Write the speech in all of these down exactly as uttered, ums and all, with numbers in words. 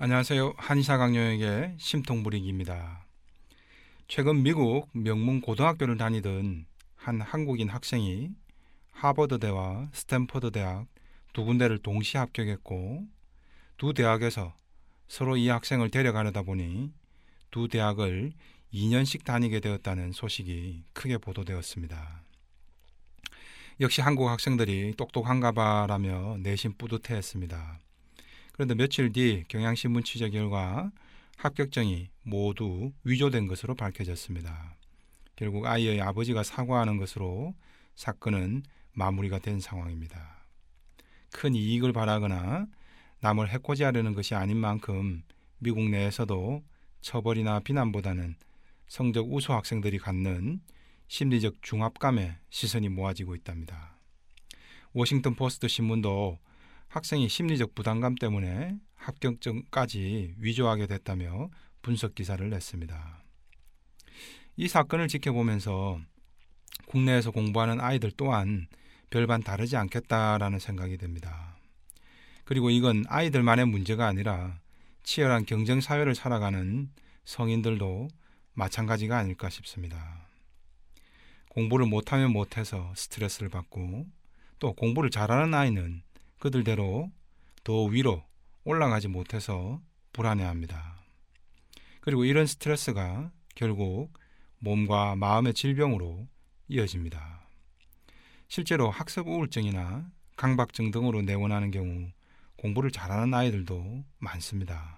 안녕하세요. 한의사 강요에게 심통부리기입니다. 최근 미국 명문 고등학교를 다니던 한 한국인 학생이 하버드대와 스탠퍼드 대학 두 군데를 동시에 합격했고, 두 대학에서 서로 이 학생을 데려가려다 보니 두 대학을 이 년씩 다니게 되었다는 소식이 크게 보도되었습니다. 역시 한국 학생들이 똑똑한가 봐라며 내심 뿌듯해했습니다. 그런데 며칠 뒤 경향신문 취재 결과 합격증이 모두 위조된 것으로 밝혀졌습니다. 결국 아이의 아버지가 사과하는 것으로 사건은 마무리가 된 상황입니다. 큰 이익을 바라거나 남을 해코지하려는 것이 아닌 만큼 미국 내에서도 처벌이나 비난보다는 성적 우수 학생들이 갖는 심리적 중압감에 시선이 모아지고 있답니다. 워싱턴 포스트 신문도 학생이 심리적 부담감 때문에 합격증까지 위조하게 됐다며 분석 기사를 냈습니다. 이 사건을 지켜보면서 국내에서 공부하는 아이들 또한 별반 다르지 않겠다라는 생각이 듭니다. 그리고 이건 아이들만의 문제가 아니라 치열한 경쟁 사회를 살아가는 성인들도 마찬가지가 아닐까 싶습니다. 공부를 못하면 못해서 스트레스를 받고, 또 공부를 잘하는 아이는 그들대로 더 위로 올라가지 못해서 불안해합니다. 그리고 이런 스트레스가 결국 몸과 마음의 질병으로 이어집니다. 실제로 학습 우울증이나 강박증 등으로 내원하는 경우 공부를 잘하는 아이들도 많습니다.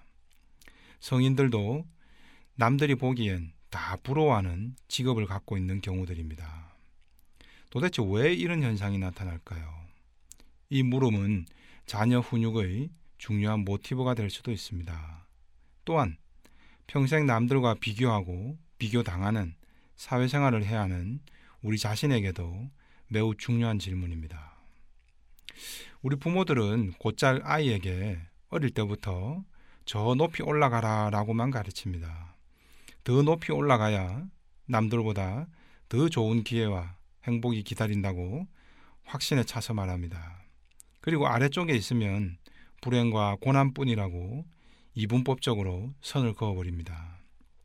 성인들도 남들이 보기엔 다 부러워하는 직업을 갖고 있는 경우들입니다. 도대체 왜 이런 현상이 나타날까요? 이 물음은 자녀 훈육의 중요한 모티브가 될 수도 있습니다. 또한 평생 남들과 비교하고 비교당하는 사회생활을 해야 하는 우리 자신에게도 매우 중요한 질문입니다. 우리 부모들은 곧잘 아이에게 어릴 때부터 저 높이 올라가라 라고만 가르칩니다. 더 높이 올라가야 남들보다 더 좋은 기회와 행복이 기다린다고 확신에 차서 말합니다. 그리고 아래쪽에 있으면 불행과 고난뿐이라고 이분법적으로 선을 그어버립니다.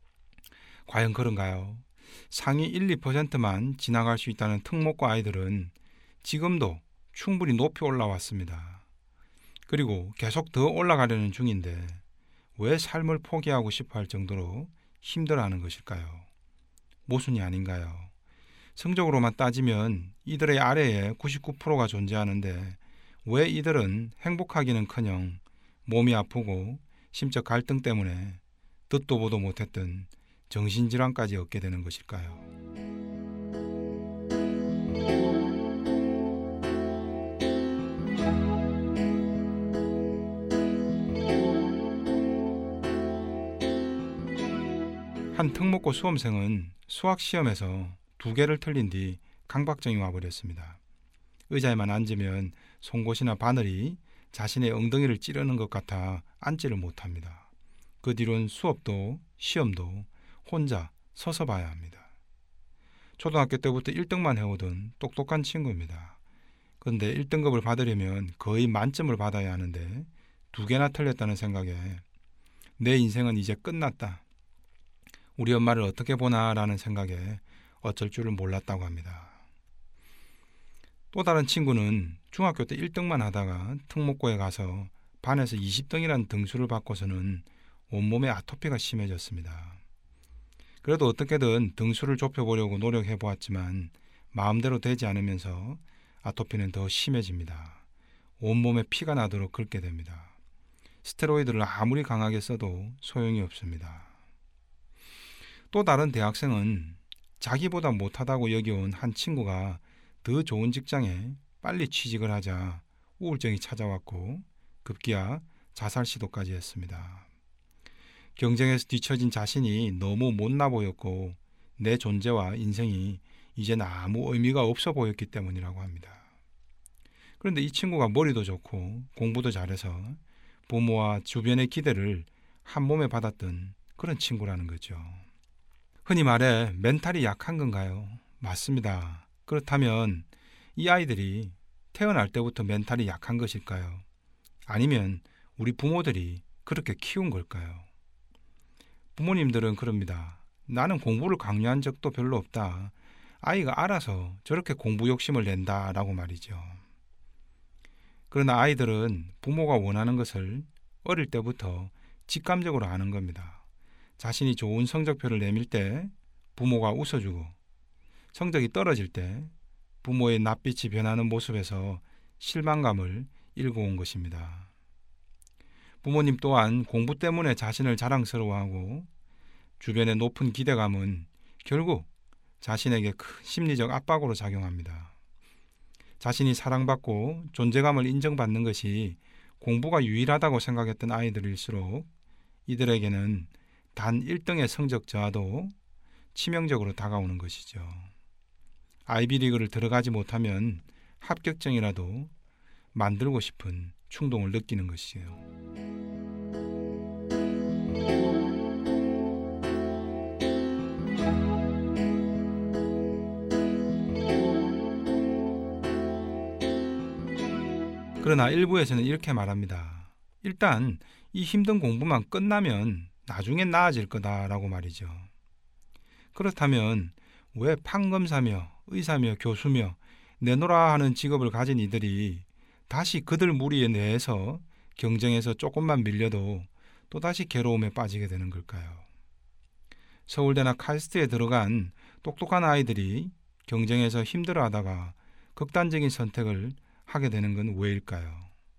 과연 그런가요? 상위 일, 이 퍼센트만 지나갈 수 있다는 특목고 아이들은 지금도 충분히 높이 올라왔습니다. 그리고 계속 더 올라가려는 중인데 왜 삶을 포기하고 싶어 할 정도로 힘들어하는 것일까요? 모순이 아닌가요? 성적으로만 따지면 이들의 아래에 구십구 퍼센트가 존재하는데 왜 이들은 행복하기는커녕 몸이 아프고 심적 갈등 때문에 듣도 보도 못했던 정신질환까지 얻게 되는 것일까요? 한 특목고 수험생은 수학시험에서 두 개를 틀린 뒤 강박증이 와버렸습니다. 의자에만 앉으면 송곳이나 바늘이 자신의 엉덩이를 찌르는 것 같아 앉지를 못합니다. 그 뒤로는 수업도 시험도 혼자 서서 봐야 합니다. 초등학교 때부터 일 등만 해오던 똑똑한 친구입니다. 그런데 일 등급을 받으려면 거의 만점을 받아야 하는데 두 개나 틀렸다는 생각에 내 인생은 이제 끝났다. 우리 엄마를 어떻게 보나라는 생각에 어쩔 줄을 몰랐다고 합니다. 또 다른 친구는 중학교 때 일 등만 하다가 특목고에 가서 반에서 이십 등이라는 등수를 받고서는 온몸에 아토피가 심해졌습니다. 그래도 어떻게든 등수를 좁혀보려고 노력해 보았지만 마음대로 되지 않으면서 아토피는 더 심해집니다. 온몸에 피가 나도록 긁게 됩니다. 스테로이드를 아무리 강하게 써도 소용이 없습니다. 또 다른 대학생은 자기보다 못하다고 여겨온 한 친구가 더 좋은 직장에 빨리 취직을 하자 우울증이 찾아왔고 급기야 자살 시도까지 했습니다. 경쟁에서 뒤처진 자신이 너무 못나 보였고 내 존재와 인생이 이젠 아무 의미가 없어 보였기 때문이라고 합니다. 그런데 이 친구가 머리도 좋고 공부도 잘해서 부모와 주변의 기대를 한 몸에 받았던 그런 친구라는 거죠. 흔히 말해 멘탈이 약한 건가요? 맞습니다. 그렇다면 이 아이들이 태어날 때부터 멘탈이 약한 것일까요? 아니면 우리 부모들이 그렇게 키운 걸까요? 부모님들은 그럽니다. 나는 공부를 강요한 적도 별로 없다. 아이가 알아서 저렇게 공부 욕심을 낸다 라고 말이죠. 그러나 아이들은 부모가 원하는 것을 어릴 때부터 직감적으로 아는 겁니다. 자신이 좋은 성적표를 내밀 때 부모가 웃어주고, 성적이 떨어질 때 부모의 낯빛이 변하는 모습에서 실망감을 일궈온 것입니다. 부모님 또한 공부 때문에 자신을 자랑스러워하고 주변의 높은 기대감은 결국 자신에게 큰 심리적 압박으로 작용합니다. 자신이 사랑받고 존재감을 인정받는 것이 공부가 유일하다고 생각했던 아이들일수록 이들에게는 단 일 등의 성적 저하도 치명적으로 다가오는 것이죠. 아이비리그를 들어가지 못하면 합격증이라도 만들고 싶은 충동을 느끼는 것이에요. 그러나 일부에서는 이렇게 말합니다. 일단 이 힘든 공부만 끝나면 나중엔 나아질 거다라고 말이죠. 그렇다면 왜 판검사며 의사며 교수며 내노라 하는 직업을 가진 이들이 다시 그들 무리 내에서 경쟁에서 조금만 밀려도 또다시 괴로움에 빠지게 되는 걸까요? 서울대나 카이스트에 들어간 똑똑한 아이들이 경쟁에서 힘들어하다가 극단적인 선택을 하게 되는 건 왜일까요?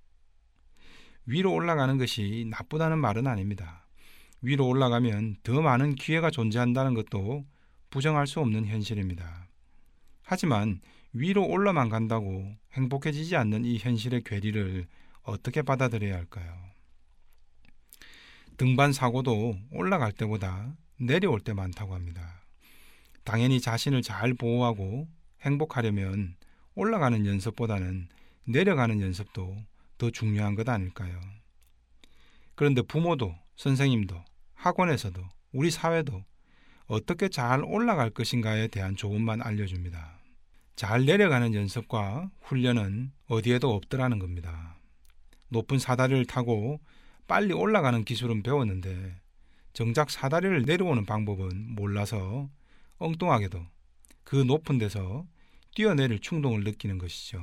위로 올라가는 것이 나쁘다는 말은 아닙니다. 위로 올라가면 더 많은 기회가 존재한다는 것도 부정할 수 없는 현실입니다. 하지만 위로 올라만 간다고 행복해지지 않는 이 현실의 괴리를 어떻게 받아들여야 할까요? 등반 사고도 올라갈 때보다 내려올 때 많다고 합니다. 당연히 자신을 잘 보호하고 행복하려면 올라가는 연습보다는 내려가는 연습도 더 중요한 것 아닐까요? 그런데 부모도 선생님도 학원에서도 우리 사회도 어떻게 잘 올라갈 것인가에 대한 조언만 알려줍니다. 잘 내려가는 연습과 훈련은 어디에도 없더라는 겁니다. 높은 사다리를 타고 빨리 올라가는 기술은 배웠는데 정작 사다리를 내려오는 방법은 몰라서 엉뚱하게도 그 높은 데서 뛰어내릴 충동을 느끼는 것이죠.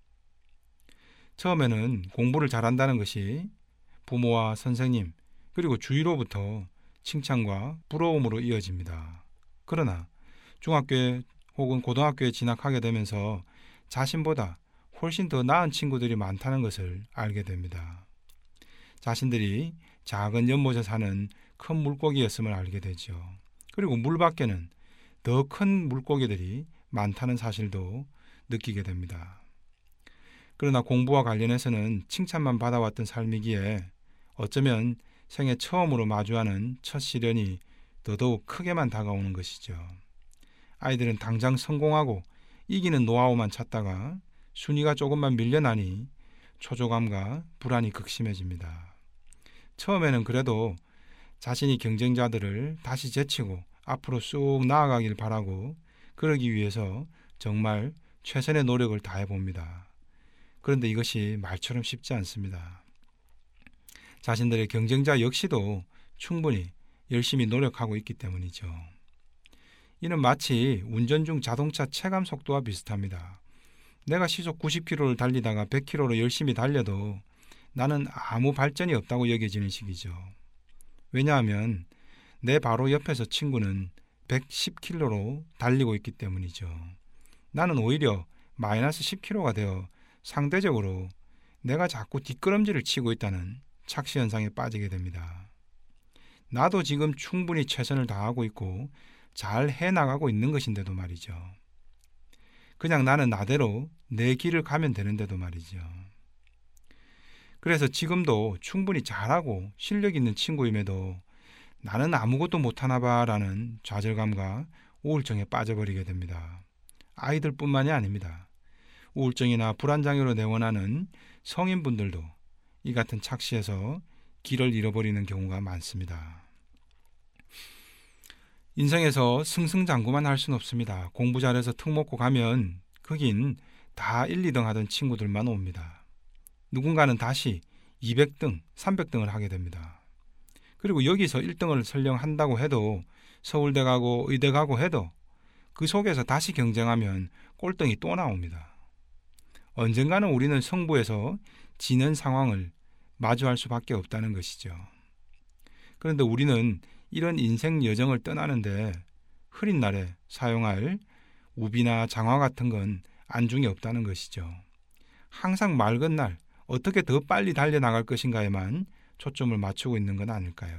처음에는 공부를 잘한다는 것이 부모와 선생님 그리고 주위로부터 칭찬과 부러움으로 이어집니다. 그러나 중학교에 혹은 고등학교에 진학하게 되면서 자신보다 훨씬 더 나은 친구들이 많다는 것을 알게 됩니다. 자신들이 작은 연못에 사는 큰 물고기였음을 알게 되죠. 그리고 물 밖에는 더 큰 물고기들이 많다는 사실도 느끼게 됩니다. 그러나 공부와 관련해서는 칭찬만 받아왔던 삶이기에 어쩌면 생애 처음으로 마주하는 첫 시련이 더더욱 크게만 다가오는 것이죠. 아이들은 당장 성공하고 이기는 노하우만 찾다가 순위가 조금만 밀려나니 초조감과 불안이 극심해집니다. 처음에는 그래도 자신이 경쟁자들을 다시 제치고 앞으로 쑥 나아가길 바라고 그러기 위해서 정말 최선의 노력을 다해봅니다. 그런데 이것이 말처럼 쉽지 않습니다. 자신들의 경쟁자 역시도 충분히 열심히 노력하고 있기 때문이죠. 이는 마치 운전 중 자동차 체감 속도와 비슷합니다. 내가 시속 구십 킬로미터를 달리다가 백 킬로미터로 열심히 달려도 나는 아무 발전이 없다고 여겨지는 식이죠. 왜냐하면 내 바로 옆에서 친구는 백십 킬로미터로 달리고 있기 때문이죠. 나는 오히려 마이너스 십 킬로미터가 되어 상대적으로 내가 자꾸 뒷걸음질을 치고 있다는 착시 현상에 빠지게 됩니다. 나도 지금 충분히 최선을 다하고 있고 잘 해나가고 있는 것인데도 말이죠. 그냥 나는 나대로 내 길을 가면 되는데도 말이죠. 그래서 지금도 충분히 잘하고 실력 있는 친구임에도 나는 아무것도 못하나 봐 라는 좌절감과 우울증에 빠져버리게 됩니다. 아이들뿐만이 아닙니다. 우울증이나 불안장애로 내원하는 성인분들도 이 같은 착시에서 길을 잃어버리는 경우가 많습니다. 인생에서 승승장구만 할 수는 없습니다. 공부 잘해서 특목고 가면 거긴 다 일, 이 등 하던 친구들만 옵니다. 누군가는 다시 이백 등, 삼백 등을 하게 됩니다. 그리고 여기서 일 등을 설령 한다고 해도 서울대 가고 의대 가고 해도 그 속에서 다시 경쟁하면 꼴등이 또 나옵니다. 언젠가는 우리는 승부에서 지는 상황을 마주할 수밖에 없다는 것이죠. 그런데 우리는 이런 인생 여정을 떠나는데 흐린 날에 사용할 우비나 장화 같은 건 안중에 없다는 것이죠. 항상 맑은 날 어떻게 더 빨리 달려나갈 것인가에만 초점을 맞추고 있는 건 아닐까요?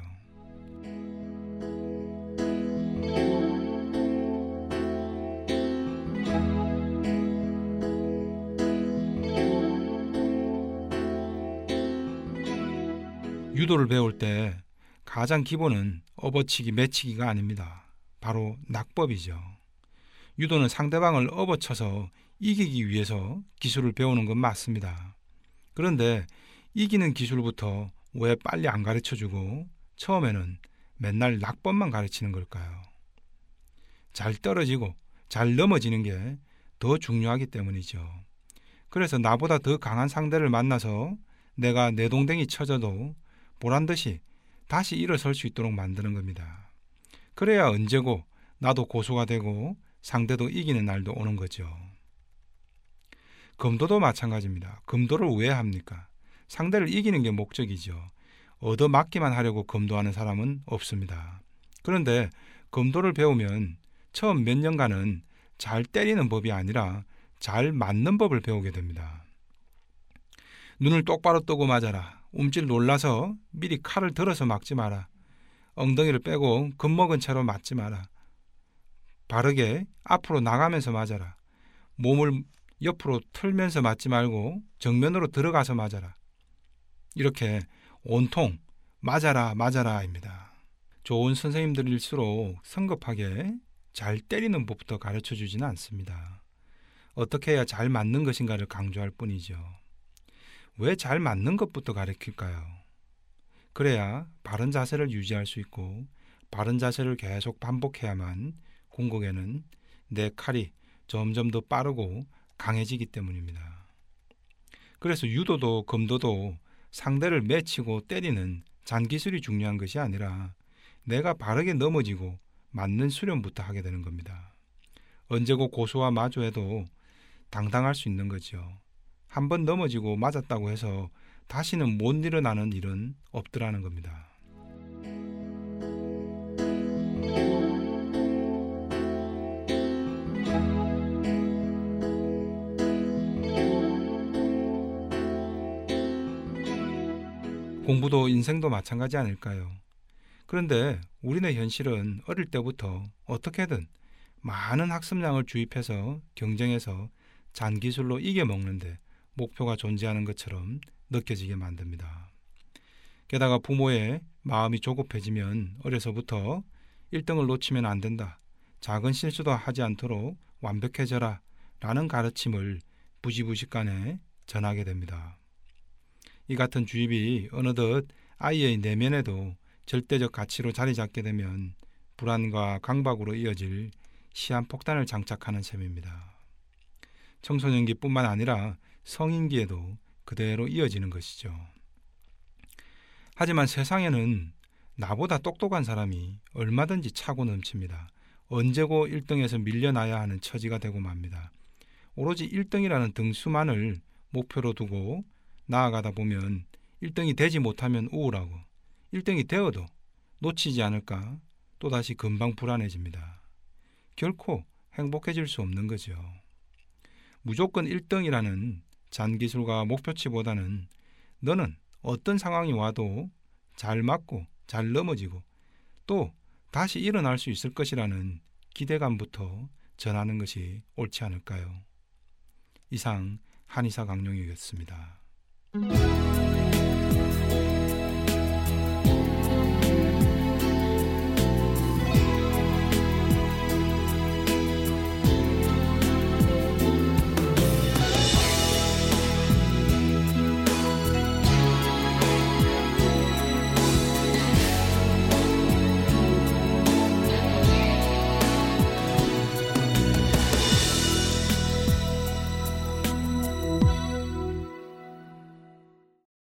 유도를 배울 때 가장 기본은 업어치기, 매치기가 아닙니다. 바로 낙법이죠. 유도는 상대방을 업어쳐서 이기기 위해서 기술을 배우는 건 맞습니다. 그런데 이기는 기술부터 왜 빨리 안 가르쳐주고 처음에는 맨날 낙법만 가르치는 걸까요? 잘 떨어지고 잘 넘어지는 게 더 중요하기 때문이죠. 그래서 나보다 더 강한 상대를 만나서 내가 내동댕이 쳐져도 보란듯이 다시 일어설 수 있도록 만드는 겁니다. 그래야 언제고 나도 고수가 되고 상대도 이기는 날도 오는 거죠. 검도도 마찬가지입니다. 검도를 왜 합니까? 상대를 이기는 게 목적이죠. 얻어맞기만 하려고 검도하는 사람은 없습니다. 그런데 검도를 배우면 처음 몇 년간은 잘 때리는 법이 아니라 잘 맞는 법을 배우게 됩니다. 눈을 똑바로 뜨고 맞아라. 움찔 놀라서 미리 칼을 들어서 막지 마라. 엉덩이를 빼고 겁먹은 채로 맞지 마라. 바르게 앞으로 나가면서 맞아라. 몸을 옆으로 틀면서 맞지 말고 정면으로 들어가서 맞아라. 이렇게 온통 맞아라 맞아라입니다. 좋은 선생님들일수록 성급하게 잘 때리는 법부터 가르쳐 주지는 않습니다. 어떻게 해야 잘 맞는 것인가를 강조할 뿐이죠. 왜 잘 맞는 것부터 가르칠까요? 그래야 바른 자세를 유지할 수 있고 바른 자세를 계속 반복해야만 궁극에는 내 칼이 점점 더 빠르고 강해지기 때문입니다. 그래서 유도도 검도도 상대를 맺히고 때리는 잔기술이 중요한 것이 아니라 내가 바르게 넘어지고 맞는 수련부터 하게 되는 겁니다. 언제고 고수와 마주해도 당당할 수 있는 거죠. 한 번 넘어지고 맞았다고 해서 다시는 못 일어나는 일은 없더라는 겁니다. 공부도 인생도 마찬가지 아닐까요? 그런데 우리네 현실은 어릴 때부터 어떻게든 많은 학습량을 주입해서 경쟁해서 잔기술로 이겨먹는데 목표가 존재하는 것처럼 느껴지게 만듭니다. 게다가 부모의 마음이 조급해지면 어려서부터 일 등을 놓치면 안 된다. 작은 실수도 하지 않도록 완벽해져라 라는 가르침을 부지부식간에 전하게 됩니다. 이 같은 주입이 어느덧 아이의 내면에도 절대적 가치로 자리 잡게 되면 불안과 강박으로 이어질 시한폭탄을 장착하는 셈입니다. 청소년기뿐만 아니라 성인기에도 그대로 이어지는 것이죠. 하지만 세상에는 나보다 똑똑한 사람이 얼마든지 차고 넘칩니다. 언제고 일 등에서 밀려나야 하는 처지가 되고 맙니다. 오로지 일 등이라는 등수만을 목표로 두고 나아가다 보면 일 등이 되지 못하면 우울하고 일 등이 되어도 놓치지 않을까 또다시 금방 불안해집니다. 결코 행복해질 수 없는 거죠. 무조건 일 등이라는 잔기술과 목표치보다는 너는 어떤 상황이 와도 잘 맞고 잘 넘어지고 또 다시 일어날 수 있을 것이라는 기대감부터 전하는 것이 옳지 않을까요? 이상 한의사 강룡이었습니다.